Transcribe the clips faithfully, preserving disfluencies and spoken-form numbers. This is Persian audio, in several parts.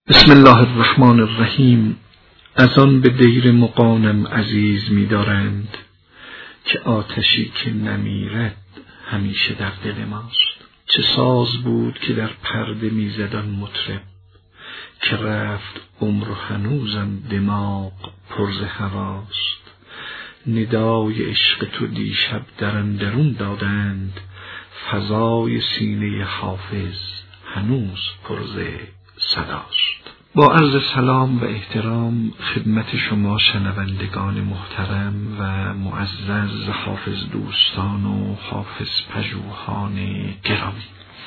بسم الله الرحمن الرحیم. از آن به دیر مغانم عزیز می دارند که آتشی که نمیرد همیشه در دل ماست. چه ساز بود که در پرده می زد آن مطرب، که رفت عمر و هنوزم دماغ پر ز هواست. ندای عشق تو دیشب در اندرون دادند، فضای سینه حافظ هنوز پر ز صداست. با عرض سلام و احترام خدمت شما شنوندگان محترم و معزز حافظ دوستان و حافظ پژوهان گرامی،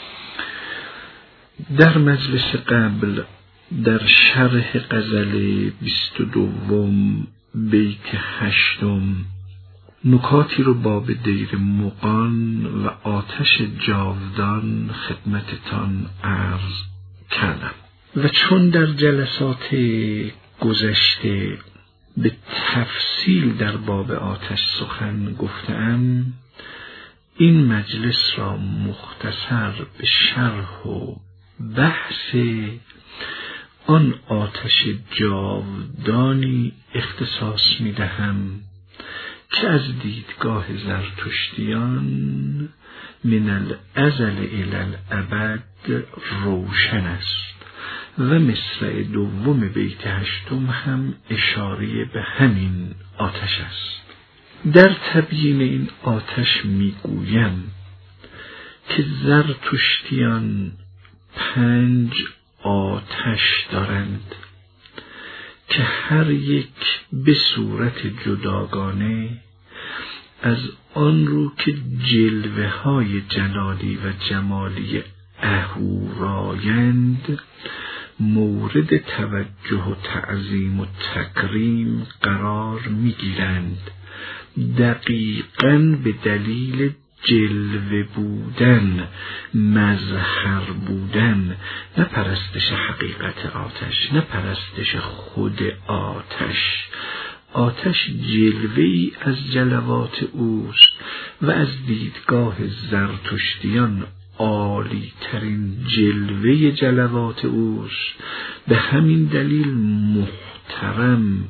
در مجلس قبل در شرح غزل بیست و دوم بیت هشتم نکاتی رو باب دیر مغان و آتش جاودان خدمتتان عرض کردم و چون در جلسات گذشته به تفصیل در باب آتش سخن گفتم، این مجلس را مختصر به شرح و بحث آن آتش جاودانی اختصاص می دهم که از دیدگاه زرتشتیان من الازل الی الابد روشن است و مصرع دوم بیت هشتم هم اشاره به همین آتش است. در تبیین این آتش میگویم که زرتشتیان پنج آتش دارند که هر یک به صورت جداگانه از آن رو که جلوه های جلالی و جمالی اهورایند مورد توجه و تعظیم و تکریم قرار میگیرند، دقیقاً به دلیل جلوه بودن، مظهر بودن، نه پرستش حقیقت آتش، نه پرستش خود آتش. آتش جلوه‌ای از جلوات اوست و از دیدگاه زرتشتیان عالی ترین جلوه جلوات اوست. به همین دلیل محترم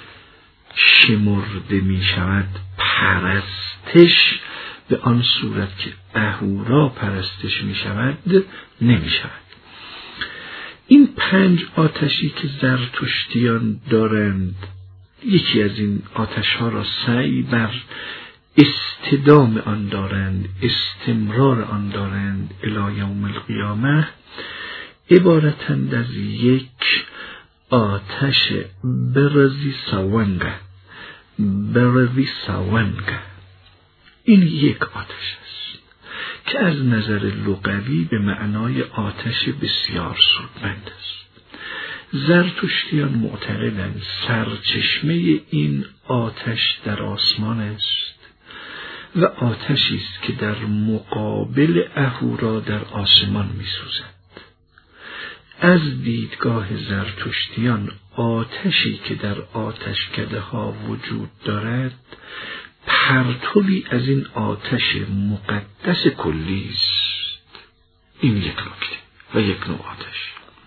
شمرده می شود. پرستش به آن صورت که اهورا پرستش می شود نمی شود. این پنج آتشی که زرتشتیان دارند، یکی از این آتش ها را سعی بر استدام آن دارند، استمرار آن دارند الی یوم القیامه، عبارتند از یک آتش برزی ساونگه برزی ساونگه. این یک آتش است که از نظر لغوی به معنای آتش بسیار سودمند است. زرتشتیان معتقدند سرچشمه این آتش در آسمان است و آتشی است که در مقابل اهورا در آسمان می‌سوزد. از دیدگاه زرتشتیان آتشی که در آتشکده ها وجود دارد پرتوی از این آتش مقدس کلی است. این یک نکته و یک نوع آتش.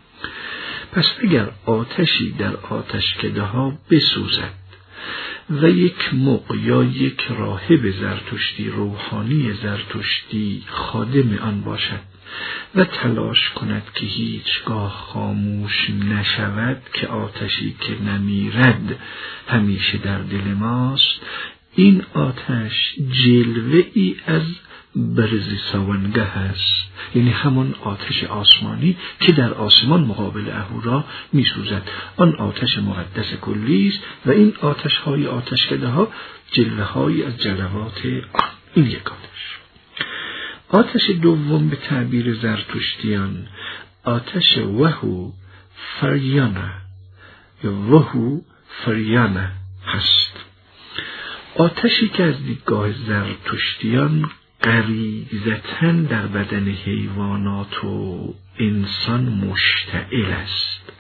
پس اگر آتشی در آتشکده ها بسوزد و یک مغ یا یک راهب زرتشتی، روحانی زرتشتی خادم آن باشد و تلاش کند که هیچگاه خاموش نشود که آتشی که نمیرد همیشه در دل ماست، این آتش جلوه ای از برز ساونگه است، یعنی همون آتش آسمانی که در آسمان مقابل اهورا می سوزد. آن آتش مقدس کلی است و این آتش های آتشکده ها جلوه های از جلوات آن. این یک آتش. آتش دوم به تعبیر زرتشتیان آتش وهو فریانه یا وهو فریانه هست. آتشی که از دیدگاه زرتشتیان غریزتاً در بدن حیوانات و انسان مشتعل است.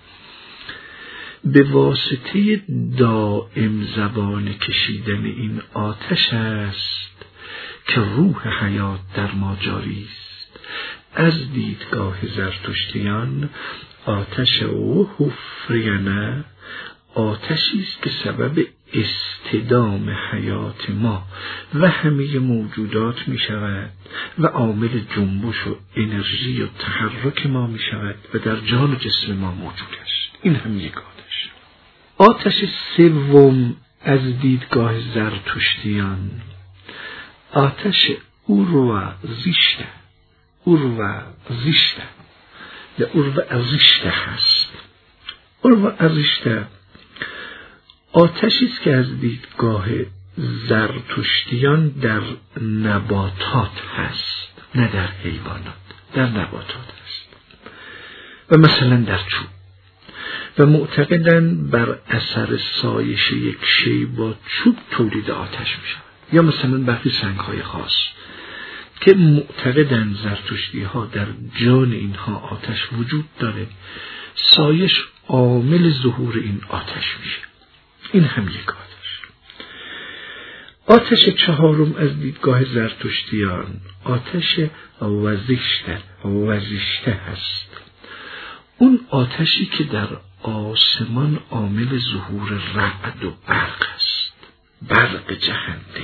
به واسطه دائم زبان کشیدن این آتش است که روح حیات در ما جاری است. از دیدگاه زرتشتیان آتش او حفریانه آتشی است که سبب استدام حیات ما و همه موجودات می شود و عامل جنبش و انرژی و تحرک ما می شود و در جان و جسم ما موجود است. این هم یک آتش. آتش سوم از دیدگاه زرتشتیان آتش اوروا زیشته اوروا زیشته یا اوروا زیشته هست. اوروا زیشته آتشی است که از دیدگاه زرتشتیان در نباتات هست، نه در حیوانات، در نباتات هست و مثلا در چوب، و معتقدن بر اثر سایش یک شی با چوب تولید آتش می شود. یا مثلا برخی سنگ‌های خاص که معتقدن زرتشتی ها در جان اینها آتش وجود داره، سایش عامل ظهور این آتش میشه. این هم یک آتش. آتش چهارم از دیدگاه زرتشتیان آتش وزیشته وزیشته هست. اون آتشی که در آسمان عامل ظهور رعد و برق است، برق جهنده.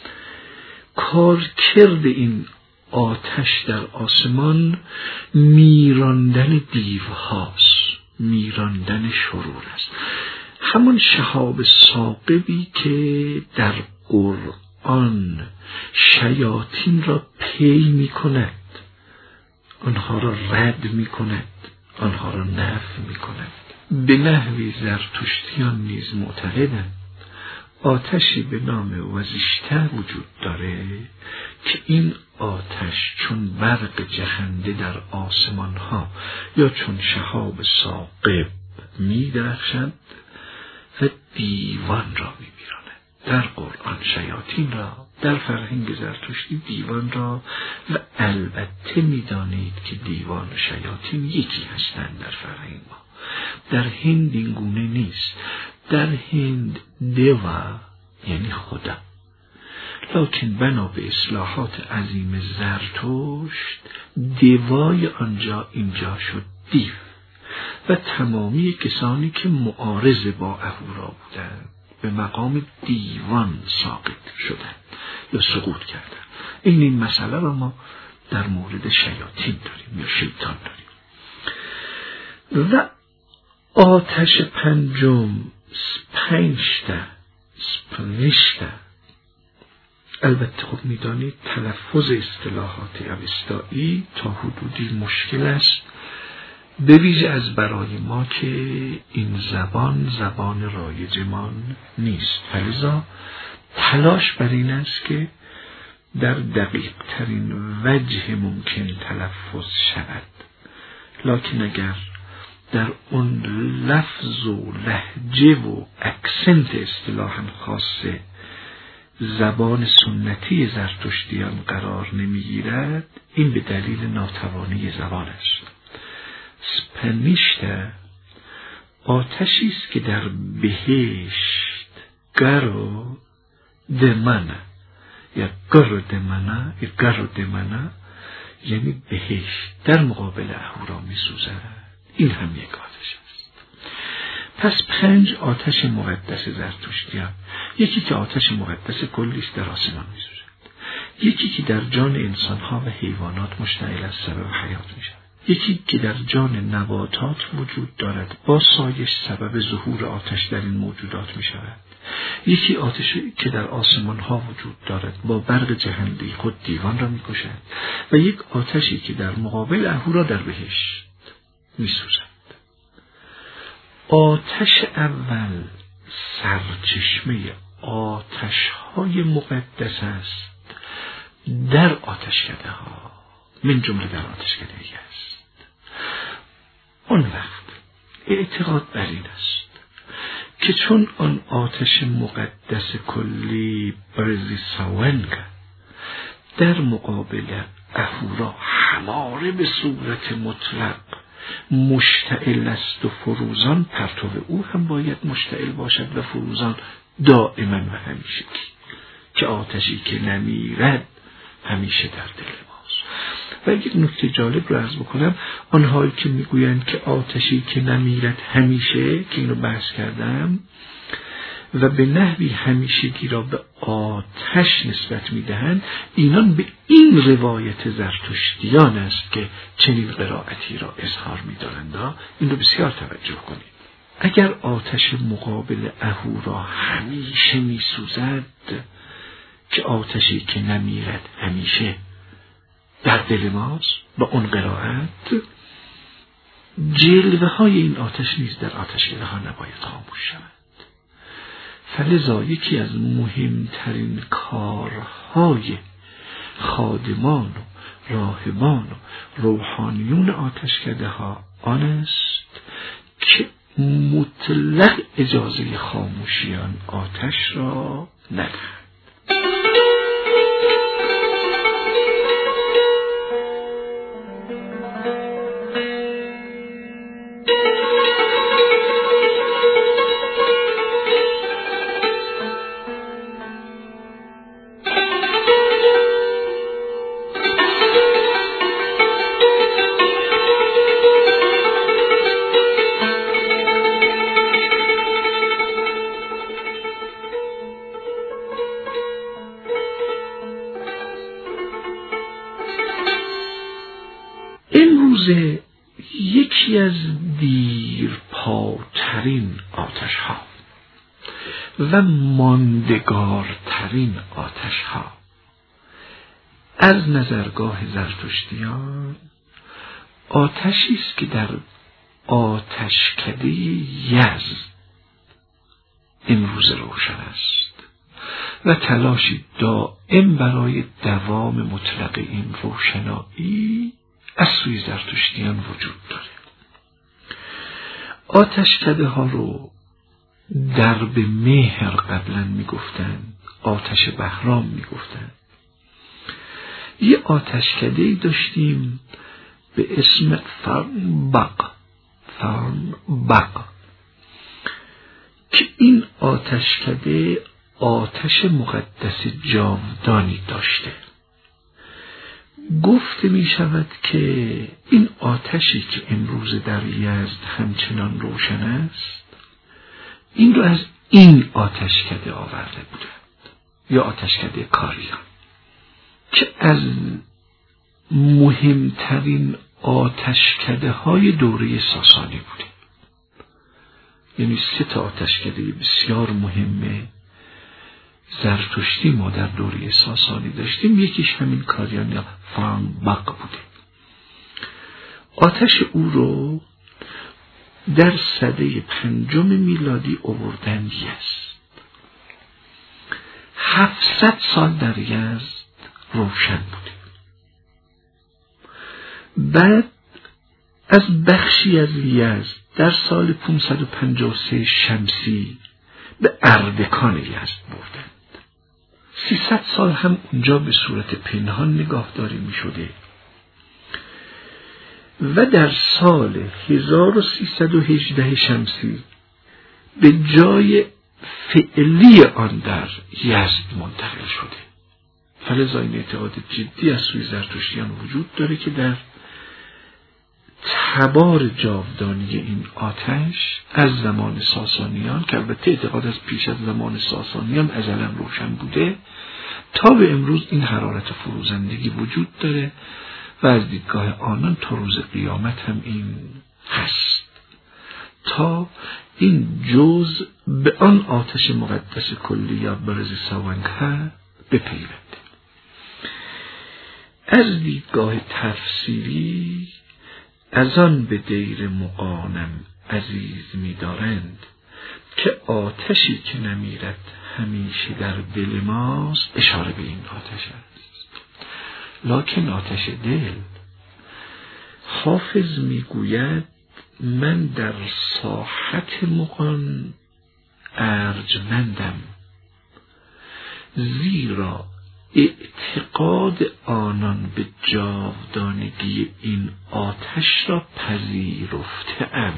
کارکرد این آتش در آسمان میراندن دیوهاست، میراندن شرور است. همون شهاب ثاقبی که در قرآن شیاطین را پی می کند، آنها را رد می کند، آنها را نفی می کند. به نحوی زرتشتیان نیز معتقدند آتشی به نام وزیشته وجود داره که این آتش چون برق جهنده در آسمان ها یا چون شهاب ثاقب می درخشد و دیوان را می میراند. در قرآن شیاطین را، در فرهنگ زرتشتی دیوان را، و البته می دانید که دیوان و شیاطین یکی هستند در فرهنگ ما. در هند این گونه نیست. در هند دیوا یعنی خدا، لکن بنا به اصلاحات عظیم زرتشت دیوای آنجا اینجا شد دیو، و تمامی کسانی که معارض با اهورا بودند به مقام دیوان ساقط شدند یا سقوط کردند. این این مسئله را ما در مورد شیاطین داریم یا شیطان داریم. و آتش پنجم سپنشته سپنشته، البته خب میدانید تلفظ اصطلاحات اوستایی تا حدودی مشکل است، به ویژه از برای ما که این زبان زبان رایجمان نیست. لذا تلاش بر این است که در دقیق ترین وجه ممکن تلفظ شود، لکن اگر در اون لفظ و لهجه و اکسنت اصطلاحاً خاص زبان سنتی زرتشتیان قرار نمیگیرد، این به دلیل ناتوانی زبان است. سپنیشته آتشی است که در بهشت گرو دمنه یا گرو دمنه یا گرو دمنه یعنی بهشت در مقابل اهورا می سوزد. این هم یک آتش است. پس پنج آتش مقدس زرتشتیان، یکی که آتش مقدس کلی است در آسمان می سوزد، یکی که در جان انسانها و حیوانات مشتعل از سبب حیات می شود، یکی که در جان نباتات وجود دارد با سایش سبب ظهور آتش در این موجودات می شود، یکی آتشی که در آسمان ها وجود دارد با برق جهنده خود دیوان را می کشد، و یک آتشی که در مقابل اهورا در بهشت می سوزد. آتش اول سرچشمه آتش های مقدس است در آتشکده ها، من جمله در آتشکده است. اون وقت اعتقاد بر این است که چون آن آتش مقدس کلی برزی ساونگ در مقابل اهورا هماره به صورت مطلق مشتعل است و فروزان، پرتو او هم باید مشتعل باشد و فروزان دائما و همیشه، که آتشی که نمیرد همیشه در دل ماست. و یک نکته جالب رو عرض بکنم، آنهایی که میگویند که آتشی که نمیرد همیشه، که اینو بحث کردم، و به نحوی همیشگی را به آتش نسبت میدهند، اینان به این روایت زرتشتیان است که چنین قرائتی را اظهار می‌دارند. این رو بسیار توجه کنید. اگر آتش مقابل اهورا همیشه میسوزد، که آتشی که نمیرد همیشه در دل ماست، با اون قرائت جلوه های این آتش نیز در آتشکده ها نباید خاموش شود. فلذا یکی از مهمترین کارهای خادمان و راهبان و روحانیون آتشکده ها آن است که مطلق اجازه خاموشیان آتش را ندهند. یکی از دیرپاترین آتش ها و ماندگارترین آتش ها از نظرگاه زرتشتیان آتشی است که در آتشکده یزد امروز روشن است و تلاشی دائم برای دوام مطلق این روشنایی از سوی زرتشتیان وجود داره. آتشکده ها رو درب مهر قبلا میگفتن، آتش بهرام میگفتن. یه آتشکده داشتیم به اسم فرنبق فرنبق که این آتشکده آتش مقدس جاودانی داشته. گفته می شود که این آتشی که امروز در یزد همچنان روشن است، این رو از این آتشکده آورده بودند، یا آتشکده کاریان، که از مهمترین آتشکده های دوره ساسانی بوده. یعنی سه تا آتشکده بسیار مهمه زرتشتی ما در دوره ساسانی داشتیم. یکیش همین کاریان یا فرنبق بوده. آتش او رو در سده پنجم میلادی آوردن یزد. هفتصد سال در یزد روشن بوده. بعد از بخشی از یزد در سال پانصد و پنجاه و سه شمسی به اردکان یزد بردن. سیصد سال هم اونجا به صورت پنهان نگاهداری می شده و در سال هزار و سیصد و هجده شمسی به جای فعلی آن در یزد منتقل شده. فلذا این اعتقاد جدی از سوی زرتشتیان وجود داره که در تبار جاودانی این آتش از زمان ساسانیان، که البته اعتقاد از پیش از زمان ساسانیان ازلا روشن بوده، تا به امروز این حرارت فروزندگی وجود داره و از دیدگاه آنان تا روز قیامت هم این هست، تا این جزء به آن آتش مقدس کلی یا برز سوانگه بپیونده. از دیدگاه تفسیری از آن به دیر مقانم عزیز می‌دارند که آتشی که نمیرد همیشه در دل ماست، اشاره به این آتش است. لکن آتش دل، حافظ میگوید من در ساحت مغان ارجمندم، زیرا اعتقاد آنان به جاودانگی این آتش را پذیرفته‌ام،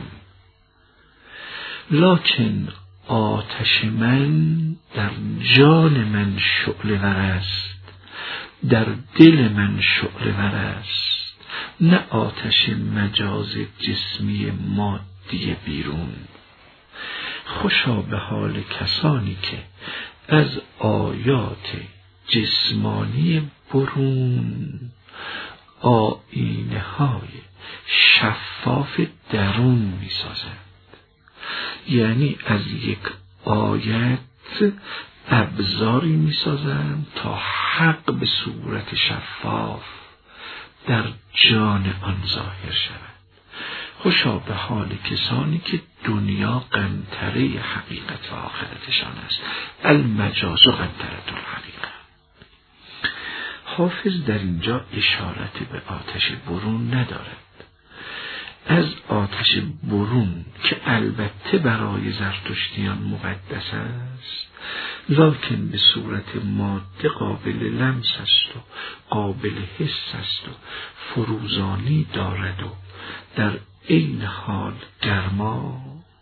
لکن آتش من در جان من شعله ور است، در دل من شعله ور است، نه آتش مجاز جسمی مادی بیرون. خوشا به حال کسانی که از آیات جسمانی برون آینه های شفاف درون می سازند. یعنی از یک آیت ابزاری می سازند تا حق به صورت شفاف در جان آن ظاهر شود. خوشا به حال کسانی که دنیا قنطره حقیقت آخرتشان است. المجاز قنطره الحقیقه. حافظ در اینجا اشارت به آتش برون ندارد. از آتش برون که البته برای زرتشتیان مقدس است، لکن به صورت ماده قابل لمس است و قابل حس است و فروزانی دارد و در این حال گرما،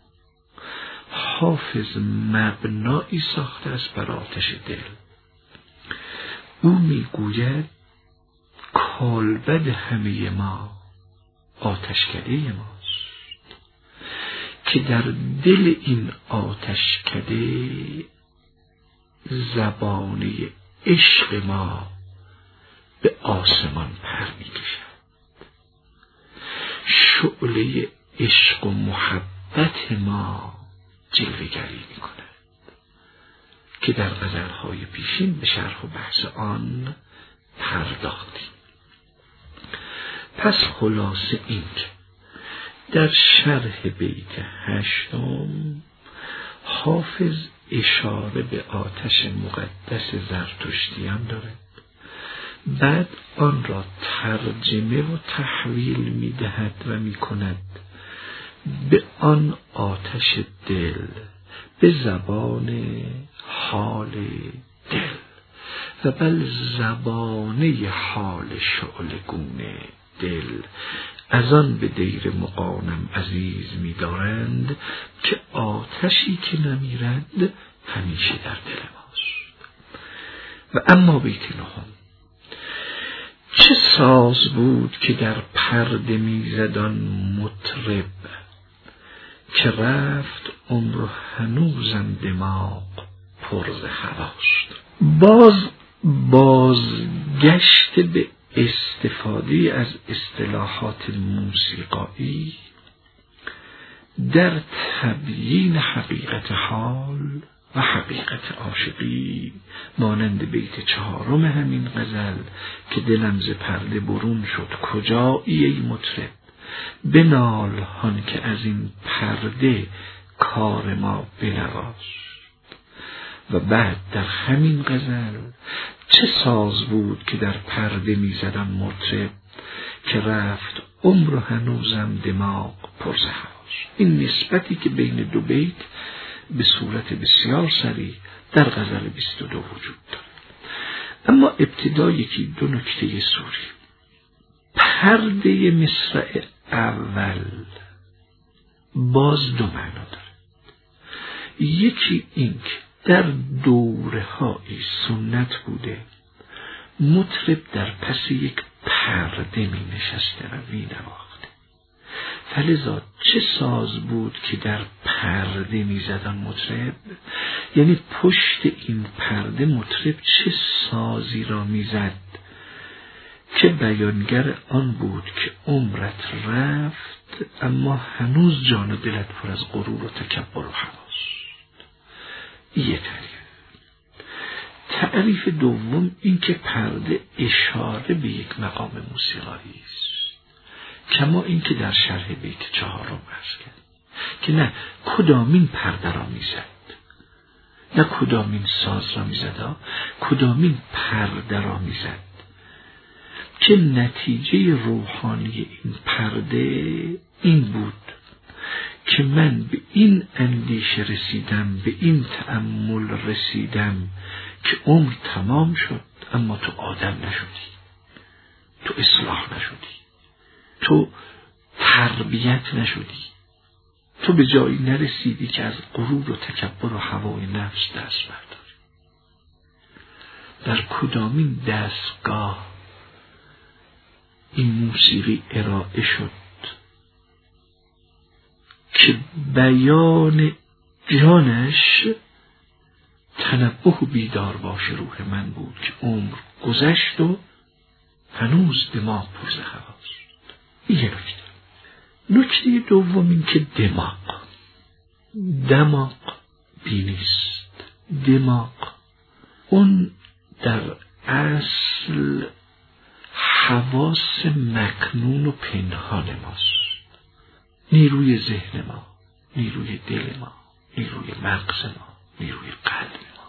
حافظ مبنایی ساخته است بر آتش دل. او میگوید کالبد همه ما آتشکده ماست که در دل این آتشکده زبانه عشق ما به آسمان پر میکشد. شعله عشق و محبت ما جلوه‌گری میکند که در غزلهای پیشین به شرح و بحث آن پرداختیم. پس خلاصه این که در شرح بیت هشتم حافظ اشاره به آتش مقدس زرتشتیان دارد، بعد آن را ترجمه و تحویل می دهد و می کند به آن آتش دل، به زبان حال دل و بل زبانه حال شعلگونه دل. از آن به دیر مقانم عزیز می دارند که آتشی که نمیرد همیشه در دل ماست. و اما بیت نهم: چه ساز بود که در پرده میزد آن مطرب، که رفت عمر و هنوزم دماغ پر ز هواست. باز بازگشت به استفاده از اصطلاحات موسیقایی در تبیین حقیقت حال و حقیقت عاشقی، مانند بیت چهارم همین غزل که دلم ز پرده برون شد کجایی ای مطرب، بنال هان که از این پرده کار ما بنواست. و بعد در همین غزل: چه ساز بود که در پرده میزدم مطرب، که رفت عمر و هنوزم دماغ پر ز هواست. این نسبتی که بین دو بیت به صورت بسیار سریع در غزل بیست و دو وجود دارد. اما ابتدا یکی دو نکته سوری. پرده مصرع اول باز دو معنا دارد. یکی این که در دوره های سنت بوده مطرب در پس یک پرده می نشسته و می نواخته. فلذا چه ساز بود که در پرده می زدن مطرب، یعنی پشت این پرده مطرب چه سازی را می زد که بیانگر آن بود که عمرت رفت اما هنوز جان و دلت پر از غرور و تکبر و هواست. یه تعریف. تعریف دوم این که پرده اشاره به یک مقام موسیقایی است، کما این که در شرح بیت چهارم عرض کرد که نه کدامین پرده را میزد، نه کدامین ساز را میزد، کدامین پرده را میزد، که نتیجه روحانی این پرده این بود که من به این اندیشه رسیدم، به این تأمل رسیدم که عمر تمام شد اما تو آدم نشدی، تو اصلاح نشدی، تو تربیت نشدی، تو به جایی نرسیدی که از غرور و تکبر و هوای نفس دست برداری. در کدامین دستگاه این موسیقی ارائه شد که بیان جانش تنبه و بیدار باشه روح من بود که عمر گذشت و هنوز دماغ پر ز هواست. این یه نکته. نکته دوم این که دماغ دماغ بینیست. دماغ اون در اصل حواس مکنون و پنهان ماست. نیروی ذهن ما، نیروی دل ما، نیروی مغز ما، نیروی قلب ما.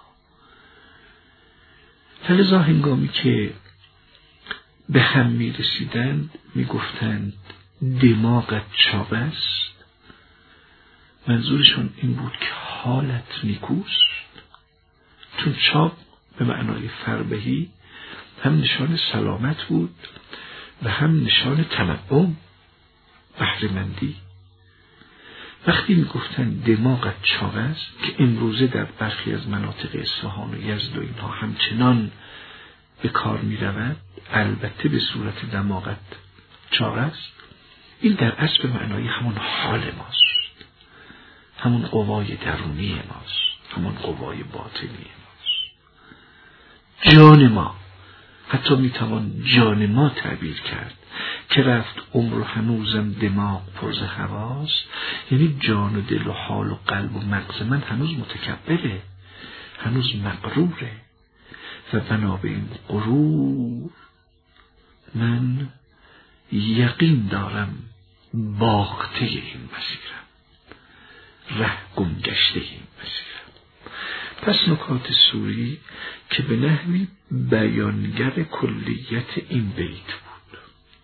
فلذا هنگامی که به هم می رسیدند می گفتند دماغت چاق است، منظورشون این بود که حالت نیکوست، چون چاق به معنای فربهی هم نشان سلامت بود و هم نشان تمدن، بهره‌مندی. وقتی میگفتن دماغت چاق است که امروزه در برخی از مناطق اصفهان و یزد و اینها همچنان به کار می رود، البته به صورت دماغت چاق است، این در اصل به معنای همون حال ماست، همون قوای درونی ماست، همون قوای باطنی ماست. جان ما، حتی میتوان جان ما تعبیر کرد که رفت عمر و هنوزم دماغ پر ز هواست، یعنی جان و دل و حال و قلب و مغز من هنوز متکبره، هنوز مغروره و بنا به این غرور من یقین دارم باخته این مسیرم، ره گم گشته این مسیرم. پس نکات سوری که به نحوی بیانگر کلیت این بیت بود.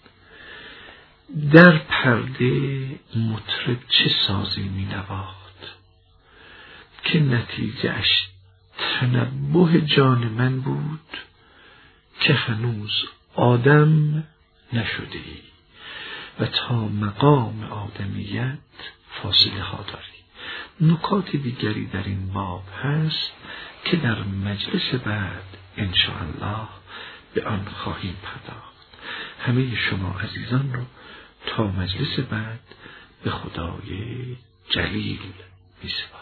در پرده مطرب چه سازی می نواخت که نتیجه اش تنبه جان من بود که هنوز آدم نشده ای و تا مقام آدمیت فاصله ها داری. نکات دیگری در این باب هست که در مجلس بعد انشاءالله به آن خواهیم پرداخت. همه شما عزیزان رو تا مجلس بعد به خدای جلیل می سپارم.